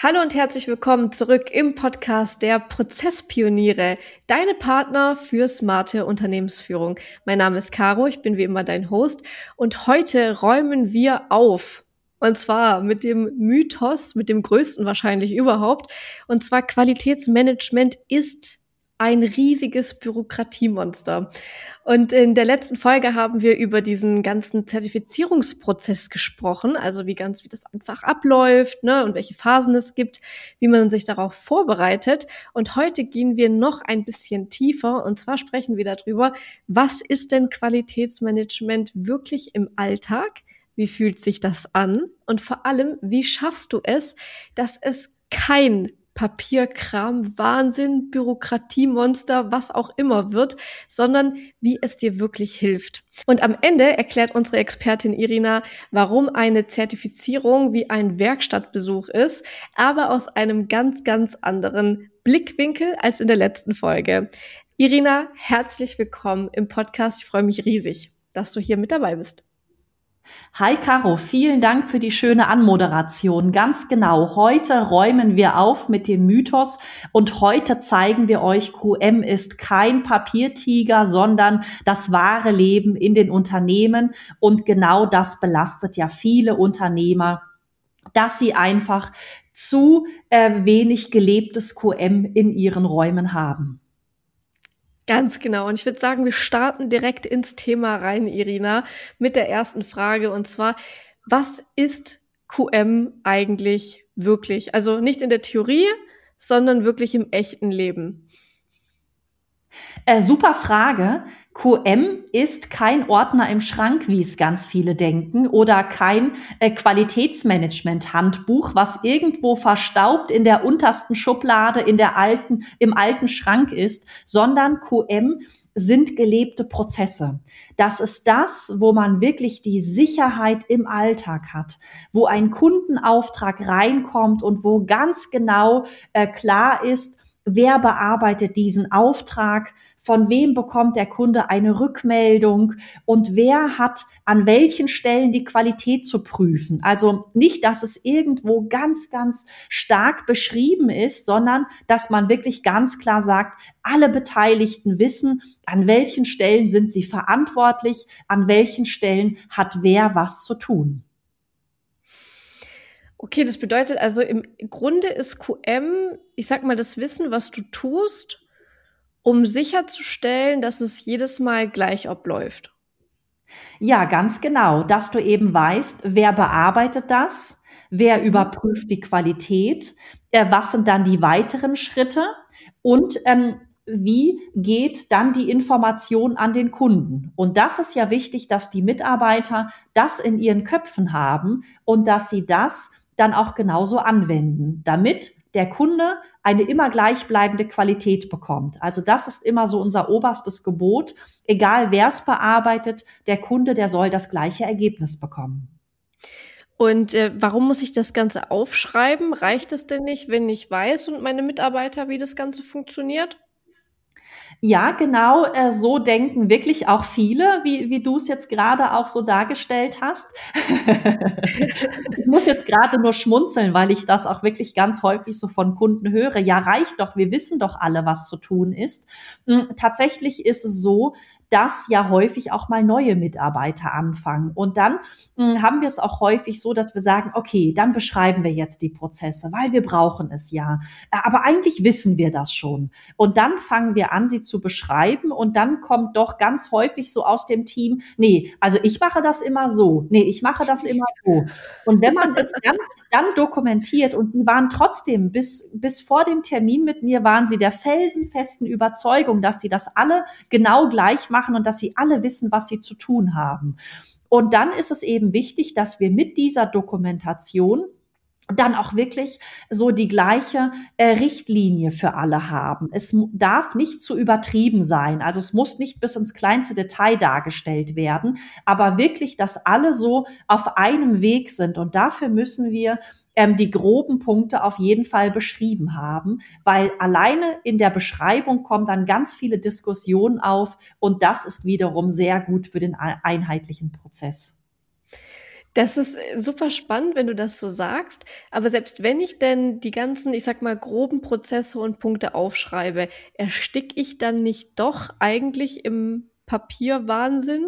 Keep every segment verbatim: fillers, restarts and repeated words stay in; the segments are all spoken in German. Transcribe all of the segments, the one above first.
Hallo und herzlich willkommen zurück im Podcast der Prozesspioniere, deine Partner für smarte Unternehmensführung. Mein Name ist Caro, ich bin wie immer dein Host und heute räumen wir auf. Und zwar mit dem Mythos, mit dem größten wahrscheinlich überhaupt. Und zwar Qualitätsmanagement ist ein riesiges Bürokratiemonster. Und in der letzten Folge haben wir über diesen ganzen Zertifizierungsprozess gesprochen, also wie ganz, wie das einfach abläuft, ne, und welche Phasen es gibt, wie man sich darauf vorbereitet. Und heute gehen wir noch ein bisschen tiefer, und zwar sprechen wir darüber, was ist denn Qualitätsmanagement wirklich im Alltag? Wie fühlt sich das an? Und vor allem, wie schaffst du es, dass es kein Papierkram, Wahnsinn, Bürokratiemonster, was auch immer wird, sondern wie es dir wirklich hilft. Und am Ende erklärt unsere Expertin Irina, warum eine Zertifizierung wie ein Werkstattbesuch ist, aber aus einem ganz, ganz anderen Blickwinkel als in der letzten Folge. Irina, herzlich willkommen im Podcast. Ich freue mich riesig, dass du hier mit dabei bist. Hi Caro, vielen Dank für die schöne Anmoderation. Ganz genau, heute räumen wir auf mit dem Mythos und heute zeigen wir euch, Q M ist kein Papiertiger, sondern das wahre Leben in den Unternehmen. Und genau das belastet ja viele Unternehmer, dass sie einfach zu äh, wenig gelebtes Q M in ihren Räumen haben. Ganz genau. Und ich würde sagen, wir starten direkt ins Thema rein, Irina, mit der ersten Frage. Und zwar, was ist Q M eigentlich wirklich? Also nicht in der Theorie, sondern wirklich im echten Leben. Äh, super Frage. Q M ist kein Ordner im Schrank, wie es ganz viele denken, oder kein äh, Qualitätsmanagement-Handbuch, was irgendwo verstaubt in der untersten Schublade in der alten, im alten Schrank ist, sondern Q M sind gelebte Prozesse. Das ist das, wo man wirklich die Sicherheit im Alltag hat, wo ein Kundenauftrag reinkommt und wo ganz genau äh, klar ist, wer bearbeitet diesen Auftrag, von wem bekommt der Kunde eine Rückmeldung und wer hat an welchen Stellen die Qualität zu prüfen. Also nicht, dass es irgendwo ganz, ganz stark beschrieben ist, sondern dass man wirklich ganz klar sagt, alle Beteiligten wissen, an welchen Stellen sind sie verantwortlich, an welchen Stellen hat wer was zu tun. Okay, das bedeutet also, im Grunde ist Q M, ich sag mal, das Wissen, was du tust, um sicherzustellen, dass es jedes Mal gleich abläuft. Ja, ganz genau, dass du eben weißt, wer bearbeitet das, wer überprüft die Qualität, äh, was sind dann die weiteren Schritte und ähm, wie geht dann die Information an den Kunden. Und das ist ja wichtig, dass die Mitarbeiter das in ihren Köpfen haben und dass sie das dann auch genauso anwenden, damit der Kunde eine immer gleichbleibende Qualität bekommt. Also das ist immer so unser oberstes Gebot. Egal wer es bearbeitet, der Kunde, der soll das gleiche Ergebnis bekommen. Und äh, warum muss ich das Ganze aufschreiben? Reicht es denn nicht, wenn ich weiß und meine Mitarbeiter, wie das Ganze funktioniert? Ja, genau, äh, so denken wirklich auch viele, wie, wie du es jetzt gerade auch so dargestellt hast. Ich muss jetzt gerade nur schmunzeln, weil ich das auch wirklich ganz häufig so von Kunden höre. Ja, reicht doch, wir wissen doch alle, was zu tun ist. Hm, tatsächlich ist es so, dass ja häufig auch mal neue Mitarbeiter anfangen. Und dann mh, haben wir es auch häufig so, dass wir sagen, okay, dann beschreiben wir jetzt die Prozesse, weil wir brauchen es ja. Äh, Aber eigentlich wissen wir das schon. Und dann fangen wir an, sie zu beschreiben. Und dann kommt doch ganz häufig so aus dem Team, nee, also ich mache das immer so. Nee, ich mache das immer so. Und wenn man es dann dann dokumentiert und die waren trotzdem bis, bis vor dem Termin mit mir waren sie der felsenfesten Überzeugung, dass sie das alle genau gleich machen und dass sie alle wissen, was sie zu tun haben. Und dann ist es eben wichtig, dass wir mit dieser Dokumentation dann auch wirklich so die gleiche äh, Richtlinie für alle haben. Es mu- darf nicht zu übertrieben sein. Also es muss nicht bis ins kleinste Detail dargestellt werden, aber wirklich, dass alle so auf einem Weg sind. Und dafür müssen wir ähm, die groben Punkte auf jeden Fall beschrieben haben, weil alleine in der Beschreibung kommen dann ganz viele Diskussionen auf und das ist wiederum sehr gut für den einheitlichen Prozess. Das ist äh, super spannend, wenn du das so sagst. Aber selbst wenn ich denn die ganzen, ich sag mal, groben Prozesse und Punkte aufschreibe, ersticke ich dann nicht doch eigentlich im Papierwahnsinn?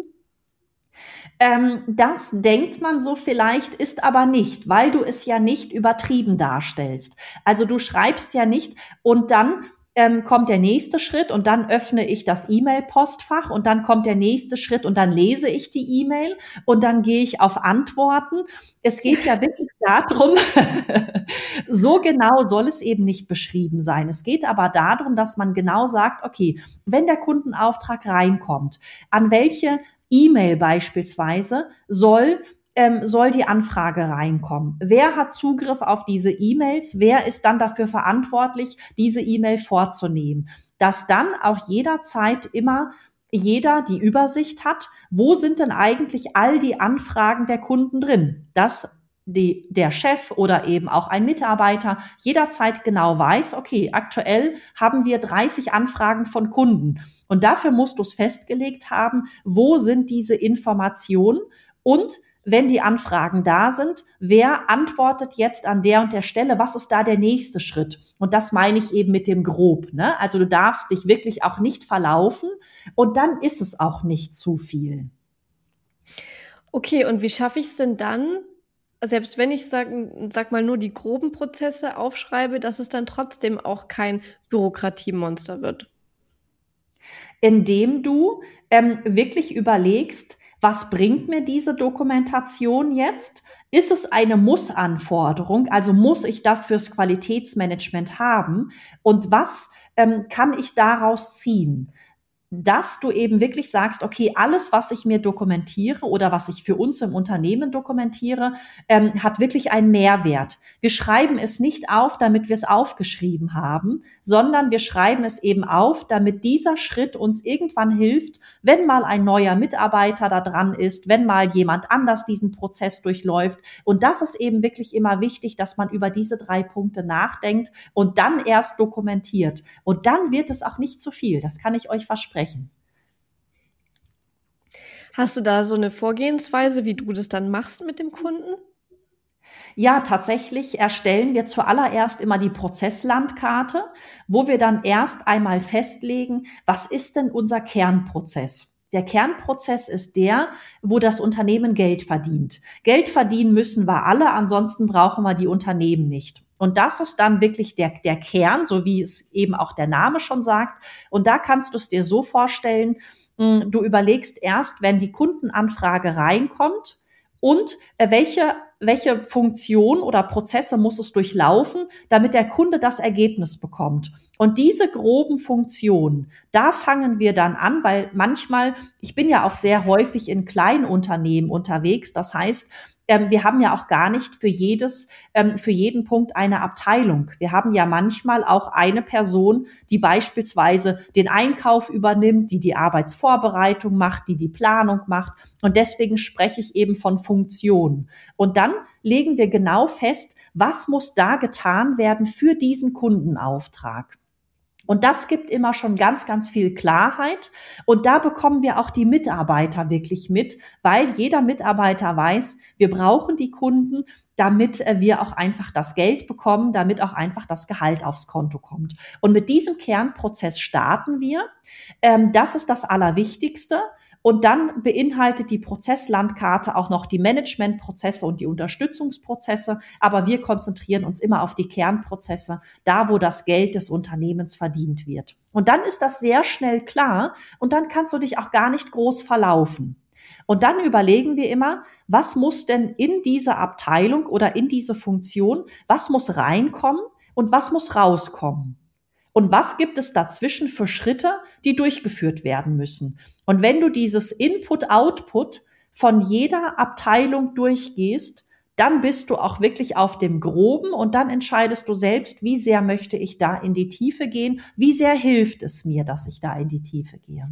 Ähm, das denkt man so vielleicht, ist aber nicht, weil du es ja nicht übertrieben darstellst. Also du schreibst ja nicht und dann ähm, kommt der nächste Schritt und dann öffne ich das E-Mail-Postfach und dann kommt der nächste Schritt und dann lese ich die E-Mail und dann gehe ich auf Antworten. Es geht ja wirklich darum, so genau soll es eben nicht beschrieben sein. Es geht aber darum, dass man genau sagt, okay, wenn der Kundenauftrag reinkommt, an welche E-Mail beispielsweise soll ähm, soll die Anfrage reinkommen. Wer hat Zugriff auf diese E-Mails? Wer ist dann dafür verantwortlich, diese E-Mail vorzunehmen? Dass dann auch jederzeit immer jeder die Übersicht hat, wo sind denn eigentlich all die Anfragen der Kunden drin? Dass die, der Chef oder eben auch ein Mitarbeiter jederzeit genau weiß, okay, aktuell haben wir dreißig Anfragen von Kunden. Und dafür musst du es festgelegt haben, wo sind diese Informationen und wenn die Anfragen da sind, wer antwortet jetzt an der und der Stelle? Was ist da der nächste Schritt? Und das meine ich eben mit dem Grob. Ne? Also du darfst dich wirklich auch nicht verlaufen und dann ist es auch nicht zu viel. Okay, und wie schaffe ich es denn dann, selbst wenn ich sag, sag mal nur die groben Prozesse aufschreibe, dass es dann trotzdem auch kein Bürokratiemonster wird? Indem du ähm, wirklich überlegst, was bringt mir diese Dokumentation jetzt? Ist es eine Muss-Anforderung? Also muss ich das fürs Qualitätsmanagement haben? Und was ähm, kann ich daraus ziehen? Dass du eben wirklich sagst, okay, alles, was ich mir dokumentiere oder was ich für uns im Unternehmen dokumentiere, ähm, hat wirklich einen Mehrwert. Wir schreiben es nicht auf, damit wir es aufgeschrieben haben, sondern wir schreiben es eben auf, damit dieser Schritt uns irgendwann hilft, wenn mal ein neuer Mitarbeiter da dran ist, wenn mal jemand anders diesen Prozess durchläuft. Und das ist eben wirklich immer wichtig, dass man über diese drei Punkte nachdenkt und dann erst dokumentiert. Und dann wird es auch nicht zu viel. Das kann ich euch versprechen. Hast du da so eine Vorgehensweise, wie du das dann machst mit dem Kunden? Ja, tatsächlich erstellen wir zuallererst immer die Prozesslandkarte, wo wir dann erst einmal festlegen, was ist denn unser Kernprozess? Der Kernprozess ist der, wo das Unternehmen Geld verdient. Geld verdienen müssen wir alle, ansonsten brauchen wir die Unternehmen nicht. Und das ist dann wirklich der, der Kern, so wie es eben auch der Name schon sagt. Und da kannst du es dir so vorstellen, du überlegst erst, wenn die Kundenanfrage reinkommt und äh, welche welche Funktion oder Prozesse muss es durchlaufen, damit der Kunde das Ergebnis bekommt. Und diese groben Funktionen, da fangen wir dann an, weil manchmal, ich bin ja auch sehr häufig in Kleinunternehmen unterwegs, das heißt, ähm, wir haben ja auch gar nicht für jedes, ähm, für jeden Punkt eine Abteilung. Wir haben ja manchmal auch eine Person, die beispielsweise den Einkauf übernimmt, die die Arbeitsvorbereitung macht, die die Planung macht. Und deswegen spreche ich eben von Funktionen. Und dann legen wir genau fest, was muss da getan werden für diesen Kundenauftrag. Und das gibt immer schon ganz, ganz viel Klarheit. Und da bekommen wir auch die Mitarbeiter wirklich mit, weil jeder Mitarbeiter weiß, wir brauchen die Kunden, damit wir auch einfach das Geld bekommen, damit auch einfach das Gehalt aufs Konto kommt. Und mit diesem Kernprozess starten wir. Das ist das Allerwichtigste. Und dann beinhaltet die Prozesslandkarte auch noch die Managementprozesse und die Unterstützungsprozesse. Aber wir konzentrieren uns immer auf die Kernprozesse, da wo das Geld des Unternehmens verdient wird. Und dann ist das sehr schnell klar und dann kannst du dich auch gar nicht groß verlaufen. Und dann überlegen wir immer, was muss denn in diese Abteilung oder in diese Funktion, was muss reinkommen und was muss rauskommen? Und was gibt es dazwischen für Schritte, die durchgeführt werden müssen? Und wenn du dieses Input-Output von jeder Abteilung durchgehst, dann bist du auch wirklich auf dem Groben und dann entscheidest du selbst, wie sehr möchte ich da in die Tiefe gehen, wie sehr hilft es mir, dass ich da in die Tiefe gehe.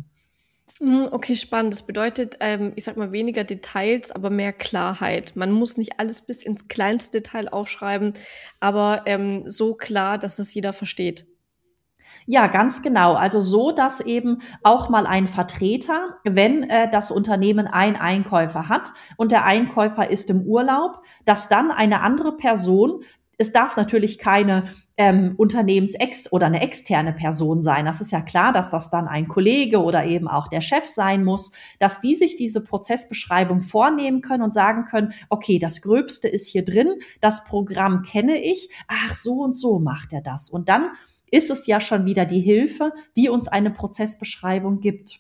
Okay, spannend. Das bedeutet, ähm, ich sag mal, weniger Details, aber mehr Klarheit. Man muss nicht alles bis ins kleinste Detail aufschreiben, aber ähm, so klar, dass es jeder versteht. Ja, ganz genau. Also so, dass eben auch mal ein Vertreter, wenn äh, das Unternehmen einen Einkäufer hat und der Einkäufer ist im Urlaub, dass dann eine andere Person, es darf natürlich keine ähm, Unternehmensex oder eine externe Person sein. Das ist ja klar, dass das dann ein Kollege oder eben auch der Chef sein muss, dass die sich diese Prozessbeschreibung vornehmen können und sagen können, okay, das Gröbste ist hier drin, das Programm kenne ich, ach, so und so macht er das. Und dann ist es ja schon wieder die Hilfe, die uns eine Prozessbeschreibung gibt.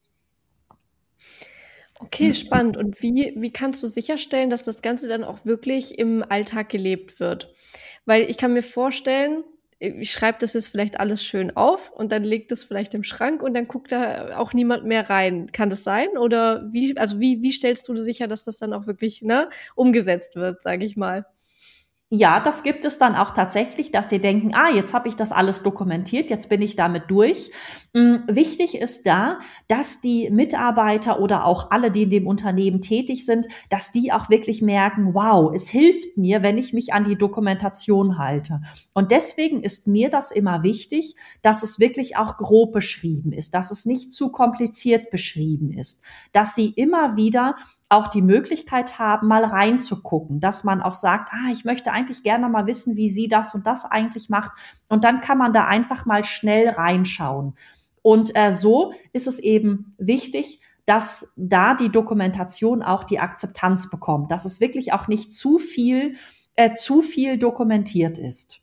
Okay, spannend. Und wie wie kannst du sicherstellen, dass das Ganze dann auch wirklich im Alltag gelebt wird? Weil ich kann mir vorstellen, äh, ich schreibe das jetzt vielleicht alles schön auf und dann legt es vielleicht im Schrank und dann guckt da auch niemand mehr rein. Kann das sein? Oder wie also wie wie stellst du sicher, dass das dann auch wirklich, ne, umgesetzt wird, sage ich mal? Ja, das gibt es dann auch tatsächlich, dass sie denken, ah, jetzt habe ich das alles dokumentiert, jetzt bin ich damit durch. Hm, wichtig ist da, dass die Mitarbeiter oder auch alle, die in dem Unternehmen tätig sind, dass die auch wirklich merken, wow, es hilft mir, wenn ich mich an die Dokumentation halte. Und deswegen ist mir das immer wichtig, dass es wirklich auch grob beschrieben ist, dass es nicht zu kompliziert beschrieben ist, dass sie immer wieder auch die Möglichkeit haben, mal reinzugucken, dass man auch sagt, ah, ich möchte eigentlich gerne mal wissen, wie sie das und das eigentlich macht. Und dann kann man da einfach mal schnell reinschauen. Und äh, so ist es eben wichtig, dass da die Dokumentation auch die Akzeptanz bekommt, dass es wirklich auch nicht zu viel, äh, zu viel dokumentiert ist.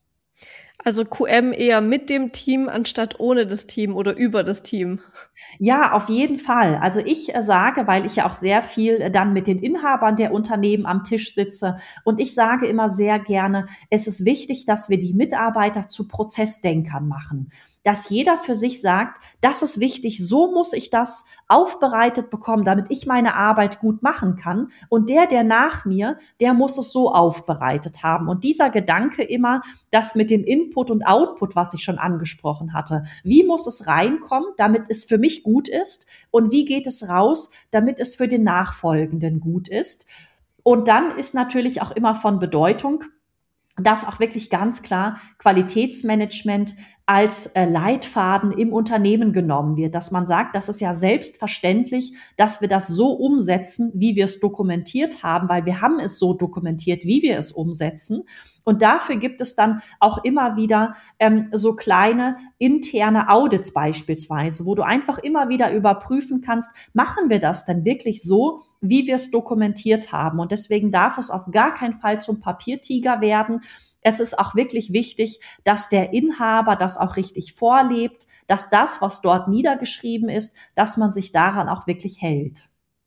Also Q M eher mit dem Team anstatt ohne das Team oder über das Team? Ja, auf jeden Fall. Also ich äh, sage, weil ich ja auch sehr viel äh, dann mit den Inhabern der Unternehmen am Tisch sitze und ich sage immer sehr gerne, es ist wichtig, dass wir die Mitarbeiter zu Prozessdenkern machen. Dass jeder für sich sagt, das ist wichtig, so muss ich das aufbereitet bekommen, damit ich meine Arbeit gut machen kann. Und der, der nach mir, der muss es so aufbereitet haben. Und dieser Gedanke immer, das mit dem Input und Output, was ich schon angesprochen hatte. Wie muss es reinkommen, damit es für mich gut ist? Und wie geht es raus, damit es für den Nachfolgenden gut ist? Und dann ist natürlich auch immer von Bedeutung, dass auch wirklich ganz klar Qualitätsmanagement als äh, Leitfaden im Unternehmen genommen wird, dass man sagt, das ist ja selbstverständlich, dass wir das so umsetzen, wie wir es dokumentiert haben, weil wir haben es so dokumentiert, wie wir es umsetzen. Und dafür gibt es dann auch immer wieder ähm, so kleine interne Audits beispielsweise, wo du einfach immer wieder überprüfen kannst, machen wir das denn wirklich so, wie wir es dokumentiert haben? Und deswegen darf es auf gar keinen Fall zum Papiertiger werden. Es ist auch wirklich wichtig, dass der Inhaber das auch richtig vorlebt, dass das, was dort niedergeschrieben ist, dass man sich daran auch wirklich hält.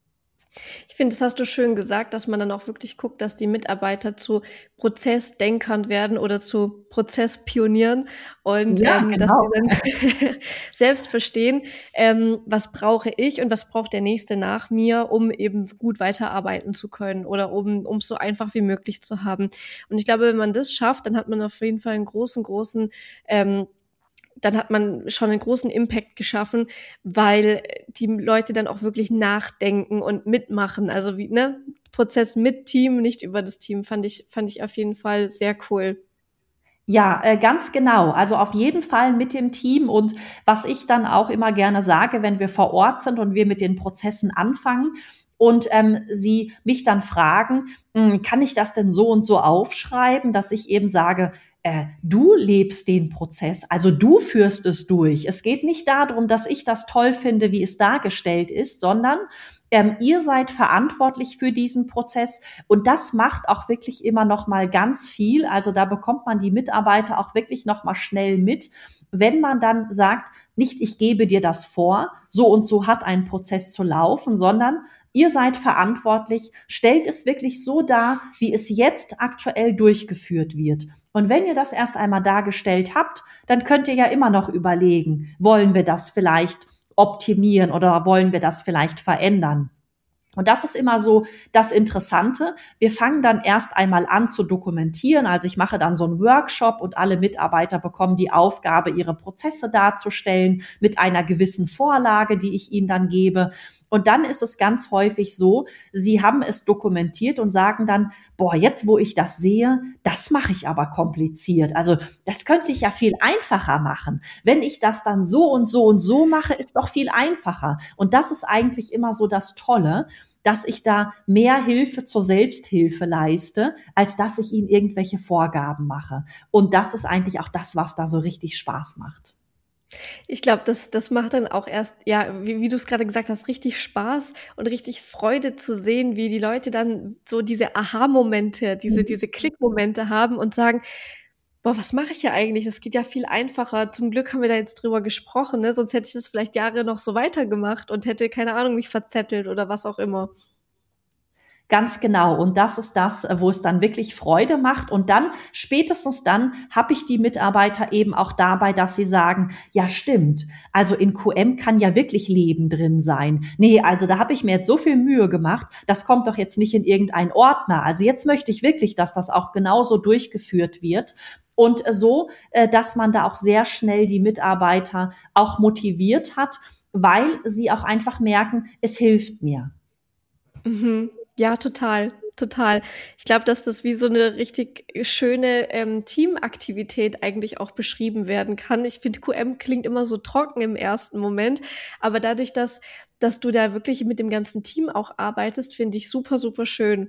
Ich finde, das hast du schön gesagt, dass man dann auch wirklich guckt, dass die Mitarbeiter zu Prozessdenkern werden oder zu Prozesspionieren und Ja, ähm, dass sie genau. dann selbst verstehen, ähm, was brauche ich und was braucht der Nächste nach mir, um eben gut weiterarbeiten zu können oder um um es so einfach wie möglich zu haben. Und ich glaube, wenn man das schafft, dann hat man auf jeden Fall einen großen, großen ähm, dann hat man schon einen großen Impact geschaffen, weil die Leute dann auch wirklich nachdenken und mitmachen. Also wie, ne? Prozess mit Team, nicht über das Team, fand ich, fand ich auf jeden Fall sehr cool. Ja, äh, ganz genau. Also auf jeden Fall mit dem Team und was ich dann auch immer gerne sage, wenn wir vor Ort sind und wir mit den Prozessen anfangen und ähm, sie mich dann fragen, "Hm, kann ich das denn so und so aufschreiben, dass ich eben sage, äh, du lebst den Prozess, also du führst es durch. Es geht nicht darum, dass ich das toll finde, wie es dargestellt ist, sondern ähm, ihr seid verantwortlich für diesen Prozess und das macht auch wirklich immer noch mal ganz viel. Also da bekommt man die Mitarbeiter auch wirklich noch mal schnell mit, wenn man dann sagt, nicht ich gebe dir das vor, so und so hat ein Prozess zu laufen, sondern ihr seid verantwortlich, stellt es wirklich so dar, wie es jetzt aktuell durchgeführt wird. Und wenn ihr das erst einmal dargestellt habt, dann könnt ihr ja immer noch überlegen, wollen wir das vielleicht optimieren oder wollen wir das vielleicht verändern? Und das ist immer so das Interessante. Wir fangen dann erst einmal an zu dokumentieren. Also ich mache dann so einen Workshop und alle Mitarbeiter bekommen die Aufgabe, ihre Prozesse darzustellen mit einer gewissen Vorlage, die ich ihnen dann gebe. Und dann ist es ganz häufig so, sie haben es dokumentiert und sagen dann, boah, jetzt wo ich das sehe, das mache ich aber kompliziert. Also das könnte ich ja viel einfacher machen. Wenn ich das dann so und so und so mache, ist doch viel einfacher. Und das ist eigentlich immer so das Tolle, dass ich da mehr Hilfe zur Selbsthilfe leiste, als dass ich ihnen irgendwelche Vorgaben mache. Und das ist eigentlich auch das, was da so richtig Spaß macht. Ich glaube, das das macht dann auch erst, ja, wie wie du es gerade gesagt hast, richtig Spaß und richtig Freude zu sehen, wie die Leute dann so diese Aha-Momente, diese Mhm. diese Klickmomente haben und sagen: „Boah, was mache ich hier eigentlich? Das geht ja viel einfacher. Zum Glück haben wir da jetzt drüber gesprochen, ne? Sonst hätte ich das vielleicht Jahre noch so weitergemacht und hätte, keine Ahnung, mich verzettelt oder was auch immer.“ Ganz genau. Und das ist das, äh, wo es dann wirklich Freude macht. Und dann, spätestens dann, habe ich die Mitarbeiter eben auch dabei, dass sie sagen, ja, stimmt. Also in Q M kann ja wirklich Leben drin sein. Nee, also da habe ich mir jetzt so viel Mühe gemacht, das kommt doch jetzt nicht in irgendeinen Ordner. Also jetzt möchte ich wirklich, dass das auch genauso durchgeführt wird. Und so, äh, dass man da auch sehr schnell die Mitarbeiter auch motiviert hat, weil sie auch einfach merken, es hilft mir. Mhm. Ja, total, total. Ich glaube, dass das wie so eine richtig schöne, ähm, Teamaktivität eigentlich auch beschrieben werden kann. Ich finde, Q M klingt immer so trocken im ersten Moment, aber dadurch, dass dass du da wirklich mit dem ganzen Team auch arbeitest, finde ich super, super schön.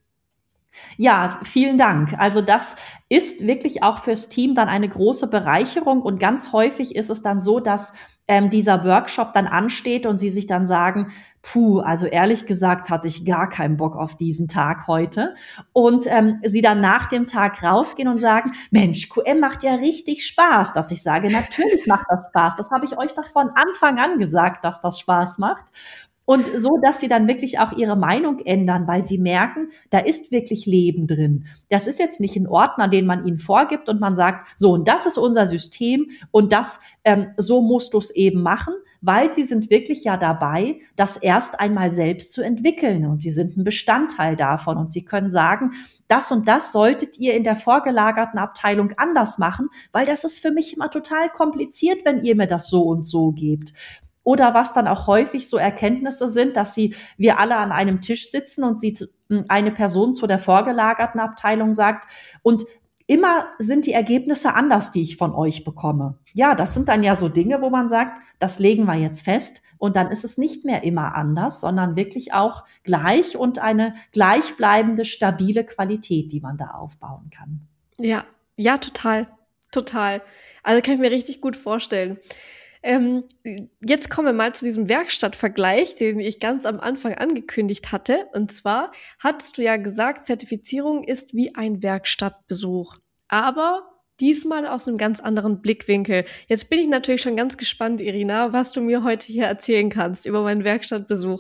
Ja, vielen Dank. Also das ist wirklich auch fürs Team dann eine große Bereicherung und ganz häufig ist es dann so, dass ähm, dieser Workshop dann ansteht und sie sich dann sagen, puh, also ehrlich gesagt hatte ich gar keinen Bock auf diesen Tag heute und ähm, sie dann nach dem Tag rausgehen und sagen, Mensch, Q M macht ja richtig Spaß, dass ich sage, natürlich macht das Spaß. Das habe ich euch doch von Anfang an gesagt, dass das Spaß macht. Und so, dass sie dann wirklich auch ihre Meinung ändern, weil sie merken, da ist wirklich Leben drin. Das ist jetzt nicht ein Ordner, den man ihnen vorgibt und man sagt, so, und das ist unser System und das, ähm, so musst du es eben machen, weil sie sind wirklich ja dabei, das erst einmal selbst zu entwickeln und sie sind ein Bestandteil davon und sie können sagen, das und das solltet ihr in der vorgelagerten Abteilung anders machen, weil das ist für mich immer total kompliziert, wenn ihr mir das so und so gebt. Oder was dann auch häufig so Erkenntnisse sind, dass sie, wir alle an einem Tisch sitzen und sie, eine Person zu der vorgelagerten Abteilung sagt, und immer sind die Ergebnisse anders, die ich von euch bekomme. Ja, das sind dann ja so Dinge, wo man sagt, das legen wir jetzt fest und dann ist es nicht mehr immer anders, sondern wirklich auch gleich und eine gleichbleibende, stabile Qualität, die man da aufbauen kann. Ja, ja, total, total. Also, kann ich mir richtig gut vorstellen. Ähm, jetzt kommen wir mal zu diesem Werkstattvergleich, den ich ganz am Anfang angekündigt hatte. Und zwar hattest du ja gesagt, Zertifizierung ist wie ein Werkstattbesuch, aber diesmal aus einem ganz anderen Blickwinkel. Jetzt bin ich natürlich schon ganz gespannt, Irina, was du mir heute hier erzählen kannst über meinen Werkstattbesuch.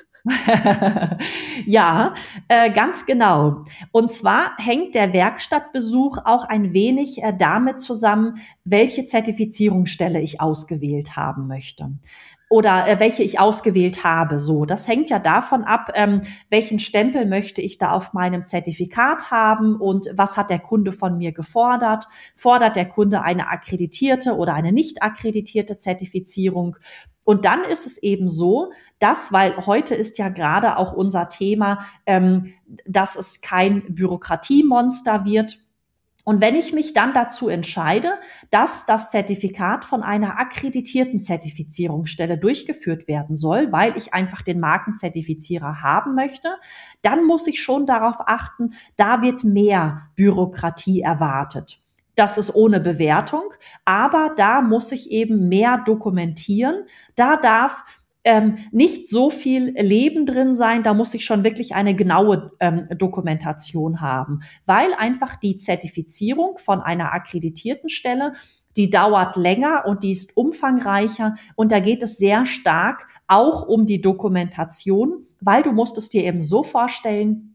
Ja, äh, ganz genau. Und zwar hängt der Werkstattbesuch auch ein wenig äh, damit zusammen, welche Zertifizierungsstelle ich ausgewählt haben möchte. Oder äh, welche ich ausgewählt habe. So, das hängt ja davon ab, ähm, welchen Stempel möchte ich da auf meinem Zertifikat haben und was hat der Kunde von mir gefordert. Fordert der Kunde eine akkreditierte oder eine nicht akkreditierte Zertifizierung? Und dann ist es eben so, dass, weil heute ist ja gerade auch unser Thema, ähm, dass es kein Bürokratiemonster wird. Und wenn ich mich dann dazu entscheide, dass das Zertifikat von einer akkreditierten Zertifizierungsstelle durchgeführt werden soll, weil ich einfach den Markenzertifizierer haben möchte, dann muss ich schon darauf achten, da wird mehr Bürokratie erwartet. Das ist ohne Bewertung, aber da muss ich eben mehr dokumentieren. Da darf ähm, nicht so viel Leben drin sein, da muss ich schon wirklich eine genaue ähm, Dokumentation haben, weil einfach die Zertifizierung von einer akkreditierten Stelle, die dauert länger und die ist umfangreicher und da geht es sehr stark auch um die Dokumentation, weil du musst es dir eben so vorstellen,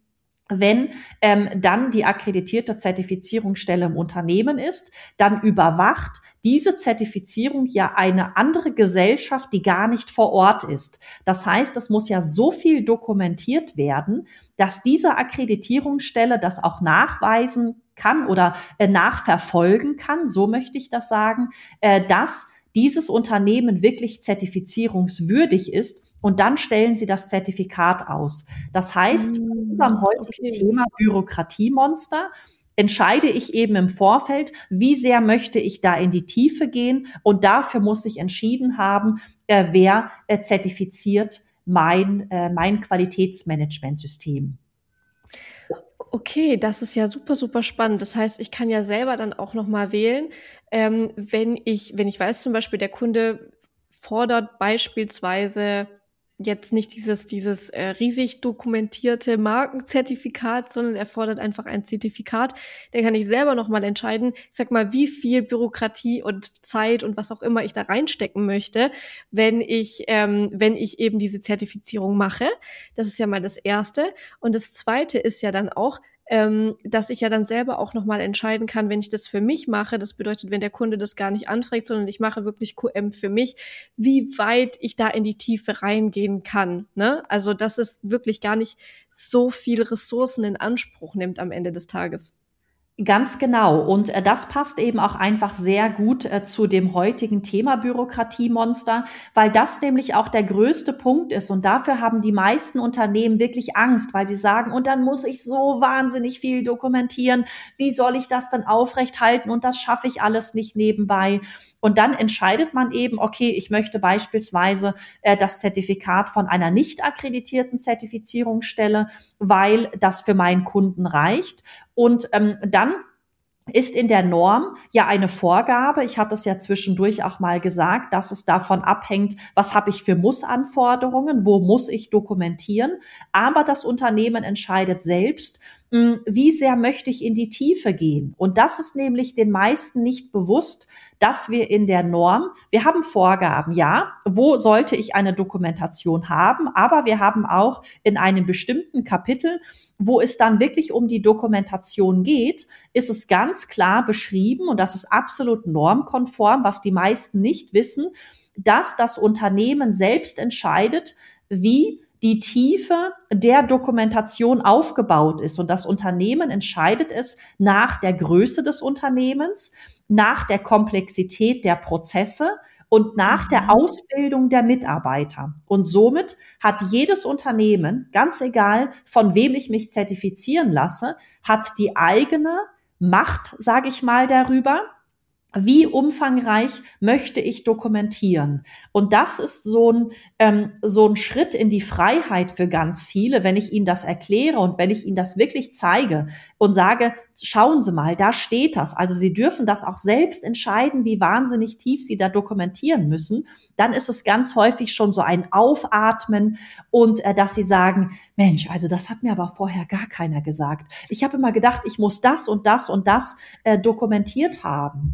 Wenn ähm, dann die akkreditierte Zertifizierungsstelle im Unternehmen ist, dann überwacht diese Zertifizierung ja eine andere Gesellschaft, die gar nicht vor Ort ist. Das heißt, es muss ja so viel dokumentiert werden, dass diese Akkreditierungsstelle das auch nachweisen kann oder äh, nachverfolgen kann, so möchte ich das sagen, äh, dass dieses Unternehmen wirklich zertifizierungswürdig ist, und dann stellen sie das Zertifikat aus. Das heißt, bei unserem heutigen Okay. Thema Bürokratiemonster entscheide ich eben im Vorfeld, wie sehr möchte ich da in die Tiefe gehen, und dafür muss ich entschieden haben, äh, wer äh, zertifiziert mein, äh, mein Qualitätsmanagementsystem. Okay, das ist ja super, super spannend. Das heißt, ich kann ja selber dann auch noch mal wählen, ähm, wenn ich wenn ich weiß zum Beispiel, der Kunde fordert beispielsweise jetzt nicht dieses dieses äh, riesig dokumentierte Markenzertifikat, sondern er fordert einfach ein Zertifikat. Dann kann ich selber noch mal entscheiden, ich sag mal, wie viel Bürokratie und Zeit und was auch immer ich da reinstecken möchte, wenn ich ähm, wenn ich eben diese Zertifizierung mache. Das ist ja mal das Erste. Und das Zweite ist ja dann auch, ähm, dass ich ja dann selber auch noch mal entscheiden kann, wenn ich das für mich mache, das bedeutet, wenn der Kunde das gar nicht anfragt, sondern ich mache wirklich Q M für mich, wie weit ich da in die Tiefe reingehen kann, ne? Also, dass es wirklich gar nicht so viel Ressourcen in Anspruch nimmt am Ende des Tages. Ganz genau. Und äh, das passt eben auch einfach sehr gut äh, zu dem heutigen Thema Bürokratiemonster, weil das nämlich auch der größte Punkt ist. Und dafür haben die meisten Unternehmen wirklich Angst, weil sie sagen, und dann muss ich so wahnsinnig viel dokumentieren. Wie soll ich das dann aufrechthalten? Und das schaffe ich alles nicht nebenbei. Und dann entscheidet man eben, okay, ich möchte beispielsweise äh, das Zertifikat von einer nicht akkreditierten Zertifizierungsstelle, weil das für meinen Kunden reicht. Und ähm, dann ist in der Norm ja eine Vorgabe, ich hatte es ja zwischendurch auch mal gesagt, dass es davon abhängt, was habe ich für Muss-Anforderungen, wo muss ich dokumentieren, aber das Unternehmen entscheidet selbst, mh, wie sehr möchte ich in die Tiefe gehen. Und das ist nämlich den meisten nicht bewusst, dass wir in der Norm, wir haben Vorgaben, ja, wo sollte ich eine Dokumentation haben, aber wir haben auch in einem bestimmten Kapitel, wo es dann wirklich um die Dokumentation geht, ist es ganz klar beschrieben, und das ist absolut normkonform, was die meisten nicht wissen, dass das Unternehmen selbst entscheidet, wie die Tiefe der Dokumentation aufgebaut ist. Und das Unternehmen entscheidet es nach der Größe des Unternehmens, nach der Komplexität der Prozesse und nach der Ausbildung der Mitarbeiter. Und somit hat jedes Unternehmen, ganz egal, von wem ich mich zertifizieren lasse, hat die eigene Macht, sage ich mal, darüber, wie umfangreich möchte ich dokumentieren. Und das ist so ein, ähm, so ein Schritt in die Freiheit für ganz viele, wenn ich ihnen das erkläre und wenn ich ihnen das wirklich zeige und sage, schauen Sie mal, da steht das. Also Sie dürfen das auch selbst entscheiden, wie wahnsinnig tief Sie da dokumentieren müssen. Dann ist es ganz häufig schon so ein Aufatmen und äh, dass Sie sagen, Mensch, also das hat mir aber vorher gar keiner gesagt. Ich habe immer gedacht, ich muss das und das und das äh, dokumentiert haben.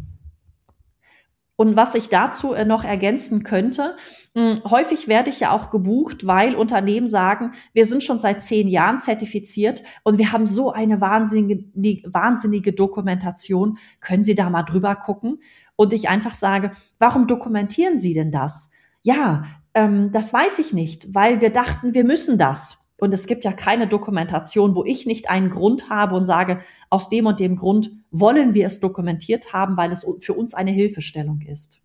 Und was ich dazu äh, noch ergänzen könnte, mh, häufig werde ich ja auch gebucht, weil Unternehmen sagen, wir sind schon seit zehn Jahren zertifiziert und wir haben so eine wahnsinnige, wahnsinnige Dokumentation. Können Sie da mal drüber gucken? Und ich einfach sage, warum dokumentieren Sie denn das? Ja, ähm, das weiß ich nicht, weil wir dachten, wir müssen das. Und es gibt ja keine Dokumentation, wo ich nicht einen Grund habe und sage, aus dem und dem Grund wollen wir es dokumentiert haben, weil es für uns eine Hilfestellung ist.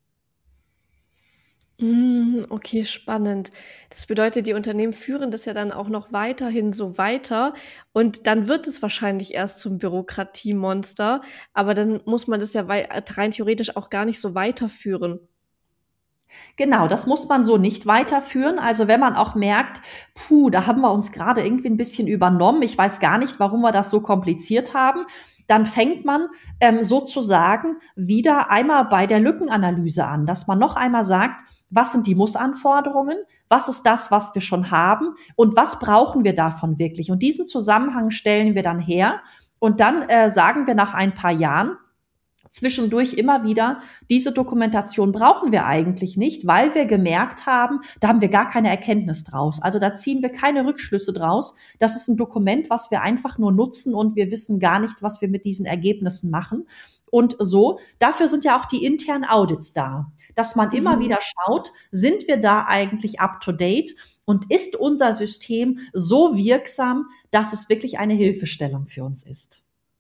Mm, okay, spannend. Das bedeutet, die Unternehmen führen das ja dann auch noch weiterhin so weiter und dann wird es wahrscheinlich erst zum Bürokratiemonster, aber dann muss man das ja wei- rein theoretisch auch gar nicht so weiterführen. Genau, das muss man so nicht weiterführen. Also wenn man auch merkt, puh, da haben wir uns gerade irgendwie ein bisschen übernommen, ich weiß gar nicht, warum wir das so kompliziert haben, dann fängt man ähm, sozusagen wieder einmal bei der Lückenanalyse an, dass man noch einmal sagt, was sind die Muss-Anforderungen, was ist das, was wir schon haben und was brauchen wir davon wirklich? Und diesen Zusammenhang stellen wir dann her und dann äh, sagen wir nach ein paar Jahren, zwischendurch immer wieder, diese Dokumentation brauchen wir eigentlich nicht, weil wir gemerkt haben, da haben wir gar keine Erkenntnis draus. Also da ziehen wir keine Rückschlüsse draus. Das ist ein Dokument, was wir einfach nur nutzen und wir wissen gar nicht, was wir mit diesen Ergebnissen machen. Und so, dafür sind ja auch die internen Audits da, dass man mhm. immer wieder schaut, sind wir da eigentlich up to date und ist unser System so wirksam, dass es wirklich eine Hilfestellung für uns ist.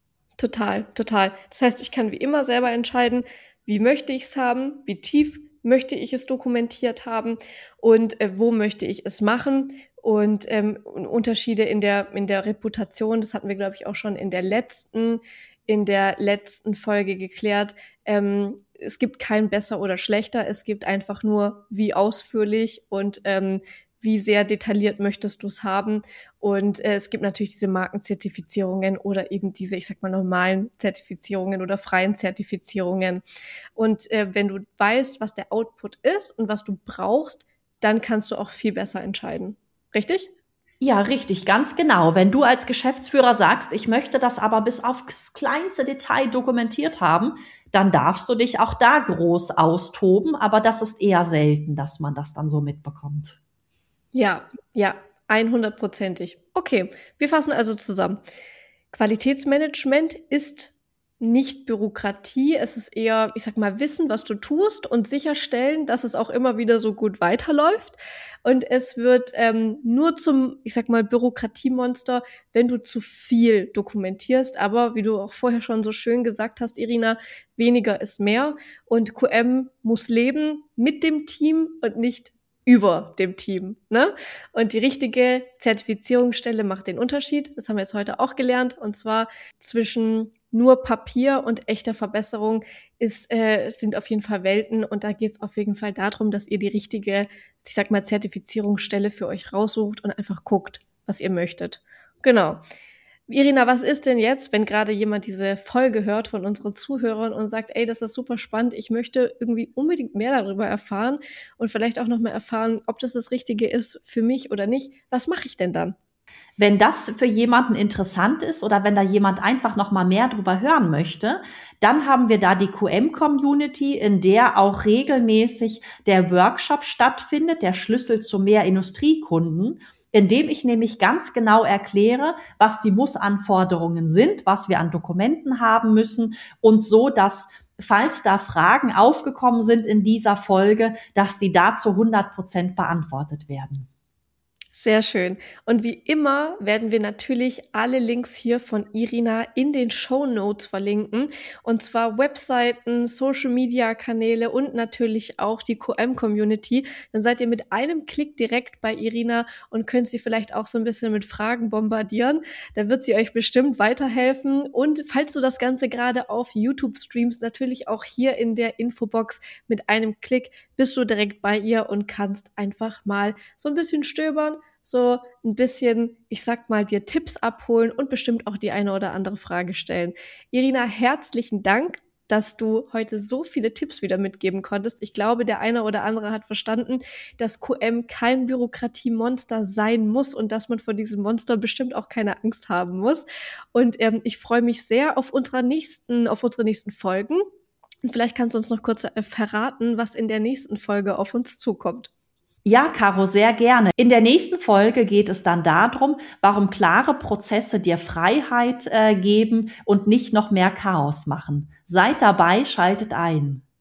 Total, total. Das heißt, ich kann wie immer selber entscheiden, wie möchte ich es haben, wie tief möchte ich es dokumentiert haben und äh, wo möchte ich es machen. Und ähm, Unterschiede in der, in der Reputation, das hatten wir, glaube ich, auch schon in der letzten, in der letzten Folge geklärt. Ähm, es gibt kein besser oder schlechter, es gibt einfach nur, wie ausführlich und ähm, wie sehr detailliert möchtest du es haben. Und äh, es gibt natürlich diese Markenzertifizierungen oder eben diese, ich sag mal, normalen Zertifizierungen oder freien Zertifizierungen. Und äh, wenn du weißt, was der Output ist und was du brauchst, dann kannst du auch viel besser entscheiden. Richtig? Ja, richtig, ganz genau. Wenn du als Geschäftsführer sagst, ich möchte das aber bis aufs kleinste Detail dokumentiert haben, dann darfst du dich auch da groß austoben. Aber das ist eher selten, dass man das dann so mitbekommt. Ja, ja, hundertprozentig. Okay, wir fassen also zusammen. Qualitätsmanagement ist nicht Bürokratie, es ist eher, ich sag mal, Wissen, was du tust und sicherstellen, dass es auch immer wieder so gut weiterläuft. Und es wird ähm, nur zum, ich sag mal, Bürokratiemonster, wenn du zu viel dokumentierst. Aber wie du auch vorher schon so schön gesagt hast, Irina, weniger ist mehr. Und Q M muss leben mit dem Team und nicht über dem Team, ne? Und die richtige Zertifizierungsstelle macht den Unterschied. Das haben wir jetzt heute auch gelernt. Und zwar zwischen nur Papier und echter Verbesserung ist, äh, sind auf jeden Fall Welten. Und da geht es auf jeden Fall darum, dass ihr die richtige, ich sag mal, Zertifizierungsstelle für euch raussucht und einfach guckt, was ihr möchtet. Genau. Irina, was ist denn jetzt, wenn gerade jemand diese Folge hört von unseren Zuhörern und sagt, ey, das ist super spannend, ich möchte irgendwie unbedingt mehr darüber erfahren und vielleicht auch nochmal erfahren, ob das das Richtige ist für mich oder nicht. Was mache ich denn dann? Wenn das für jemanden interessant ist oder wenn da jemand einfach noch mal mehr drüber hören möchte, dann haben wir da die Q M-Community, in der auch regelmäßig der Workshop stattfindet, der Schlüssel zu mehr Industriekunden, in dem ich nämlich ganz genau erkläre, was die Muss-Anforderungen sind, was wir an Dokumenten haben müssen und so, dass, falls da Fragen aufgekommen sind in dieser Folge, dass die da zu hundert Prozent beantwortet werden. Sehr schön. Und wie immer werden wir natürlich alle Links hier von Irina in den Shownotes verlinken. Und zwar Webseiten, Social-Media-Kanäle und natürlich auch die Q M-Community. Dann seid ihr mit einem Klick direkt bei Irina und könnt sie vielleicht auch so ein bisschen mit Fragen bombardieren. Da wird sie euch bestimmt weiterhelfen. Und falls du das Ganze gerade auf YouTube streamst, natürlich auch hier in der Infobox mit einem Klick bist du direkt bei ihr und kannst einfach mal so ein bisschen stöbern, so ein bisschen, ich sag mal, dir Tipps abholen und bestimmt auch die eine oder andere Frage stellen. Irina, herzlichen Dank, dass du heute so viele Tipps wieder mitgeben konntest. Ich glaube, der eine oder andere hat verstanden, dass Q M kein Bürokratiemonster sein muss und dass man vor diesem Monster bestimmt auch keine Angst haben muss. Und ähm, ich freue mich sehr auf unserer nächsten, auf unsere nächsten Folgen. Und vielleicht kannst du uns noch kurz verraten, was in der nächsten Folge auf uns zukommt. Ja, Caro, sehr gerne. In der nächsten Folge geht es dann darum, warum klare Prozesse dir Freiheit äh, geben und nicht noch mehr Chaos machen. Seid dabei, schaltet ein.